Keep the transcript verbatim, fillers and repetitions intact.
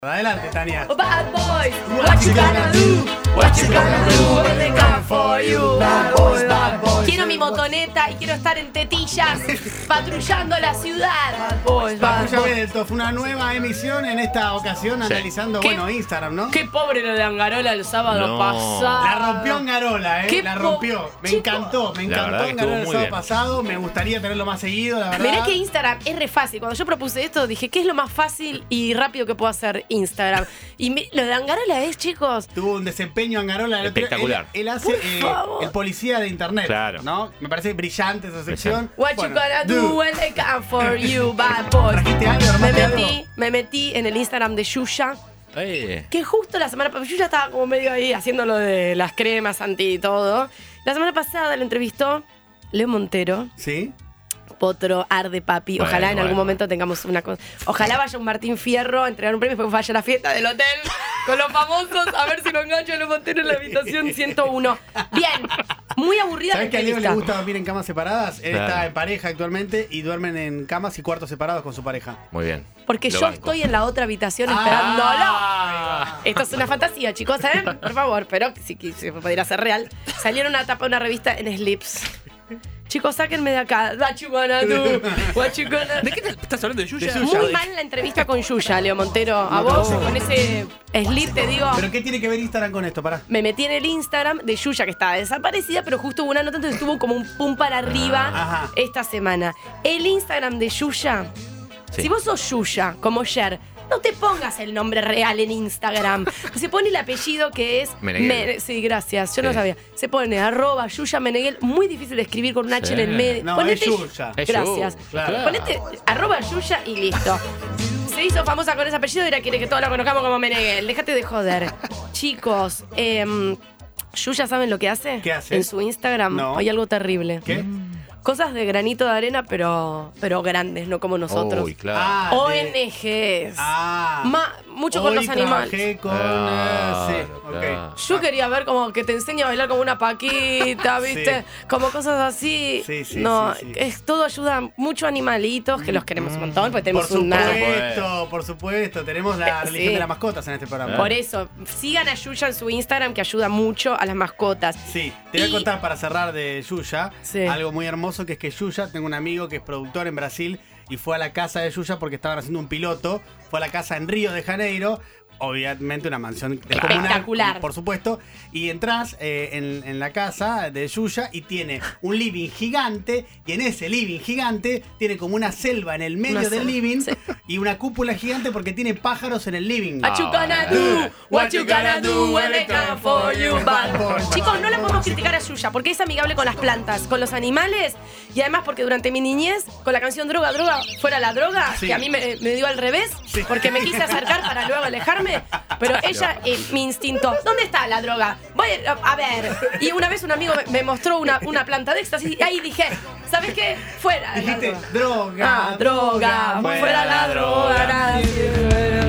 Adelante, Tania. Bad boys, what you gonna do? What you gonna do when they come for you? Bad boys, bad boys. Quiero mi motoneta y quiero estar en tetillas patrullando la ciudad. Bad boys, bad boys. Escúchame, esto fue una nueva emisión en esta ocasión Sí. analizando, ¿Qué? bueno, Instagram, ¿no? Qué pobre lo de Angarola el sábado No. pasado. La rompió Angarola, ¿eh? Qué La po- rompió. Me chico. encantó, me La encantó verdad que Angarola el estuvo muy sábado bien. pasado. Me gustaría tenerlo más seguido, la verdad. Mirá que Instagram es re fácil. Cuando yo propuse esto, dije, ¿qué es lo más fácil y rápido que puedo hacer Instagram? Y me- lo de Angarola es, chicos, Tuvo un desempeño Angarola. Espectacular. Él, él hace Por eh, favor. el policía de internet. Claro. ¿No? Me parece brillante esa sección. what Bueno, you gonna do dude, when they come for you, bad boys. ¿Trajiste algo? Me ¿Armaste metí, algo? me metí en el Instagram de Yuya. Eh, Que justo la semana pasada, yo ya estaba como medio ahí haciendo lo de las cremas anti y todo. La semana pasada lo entrevistó Leo Montero, ¿Sí? Potro, Arde Papi. Bueno, Ojalá en algún bueno. momento tengamos una cosa. Ojalá vaya un Martín Fierro a entregar un premio, después vaya a la fiesta del hotel con los famosos, a ver si lo engancho a Leo Montero en la habitación ciento uno. Bien, muy aburrida la ¿Sabes que a Leo le entrevista. gusta dormir en camas separadas? Él Claro. está en pareja actualmente y duermen en camas y cuartos separados con su pareja. muy bien. Porque Lo yo banco. estoy en la otra habitación Ah. esperándolo. Esto es una fantasía, chicos, ¿eh? Por favor, pero si, si pudiera ser real. Salieron a tapa una revista en Slips. Chicos, sáquenme de acá. What you gonna do? What you gonna do? ¿De qué te- estás hablando de Yuya? De Yuya. Muy mal la entrevista con Yuya, Leo Montero. A No, vos, no. con ese slip, te digo. ¿Pero qué tiene que ver Instagram con esto? Pará. Me metí en el Instagram de Yuya, que estaba desaparecida, pero justo hubo una nota, entonces estuvo como un pum para arriba Ajá. esta semana. El Instagram de Yuya, Sí. si vos sos Yuya, como Yer, no te pongas el nombre real en Instagram. Se pone el apellido que es... Meneghel. Me- sí, gracias, yo no Sí. sabía. Se pone arroba Yuya Meneghel, muy difícil de escribir con un H Sí. en el medio. No, Ponete- es Yuya. Es Gracias. Yu, claro. Ponete arroba Yuya y listo. Se hizo famosa con ese apellido y ahora quiere que todos la conozcamos como Meneghel. Déjate de joder. Chicos, eh, Yuya, ¿saben lo que hace? ¿Qué hace? En su Instagram No. hay algo terrible. ¿Qué? Cosas de granito de arena, pero, pero grandes, no como nosotros. Uy, claro. Ah, de- O N Gs. Ah. Ma- mucho con Hoy los animales. trabajé con... Claro, eh, sí, claro. ok. Yo quería ver como que te enseña a bailar como una paquita, ¿viste? Sí. Como cosas así. Sí, sí, no, sí, sí. es todo ayuda mucho a animalitos, que los queremos un montón, porque Por tenemos una... supuesto, por supuesto. Tenemos la Eh, religión sí. de las mascotas en este programa. Por eso, sigan a Yuya en su Instagram, que ayuda mucho a las mascotas. Sí, te voy Y- a contar para cerrar de Yuya Sí. algo muy hermoso, que es que Yuya, tengo un amigo que es productor en Brasil y fue a la casa de Yuya porque estaban haciendo un piloto, fue a la casa en Río de Janeiro, obviamente una mansión descomunal, Espectacular. por supuesto, y entras eh, en, en la casa de Yuya y tiene un living gigante, y en ese living gigante tiene como una selva en el medio Una del selva, living sí. y una cúpula gigante porque tiene pájaros en el living. What you gonna do? What you gonna do when they come for you, bad boy? Chicos, no la podemos criticar a Yuya porque es amigable con las plantas, con los animales y además porque durante mi niñez, con la canción Droga, Droga, fuera la droga, Sí. que a mí me, me dio al revés Sí. porque me quise acercar para luego alejarme, pero ella, eh, mi instinto, ¿dónde está la droga? Voy a, a ver. Y una vez un amigo me, me mostró una, una planta de éxtasis y ahí dije, ¿sabes qué? Fuera la Dijiste, droga. droga, Ah, droga, fuera la droga. nadie.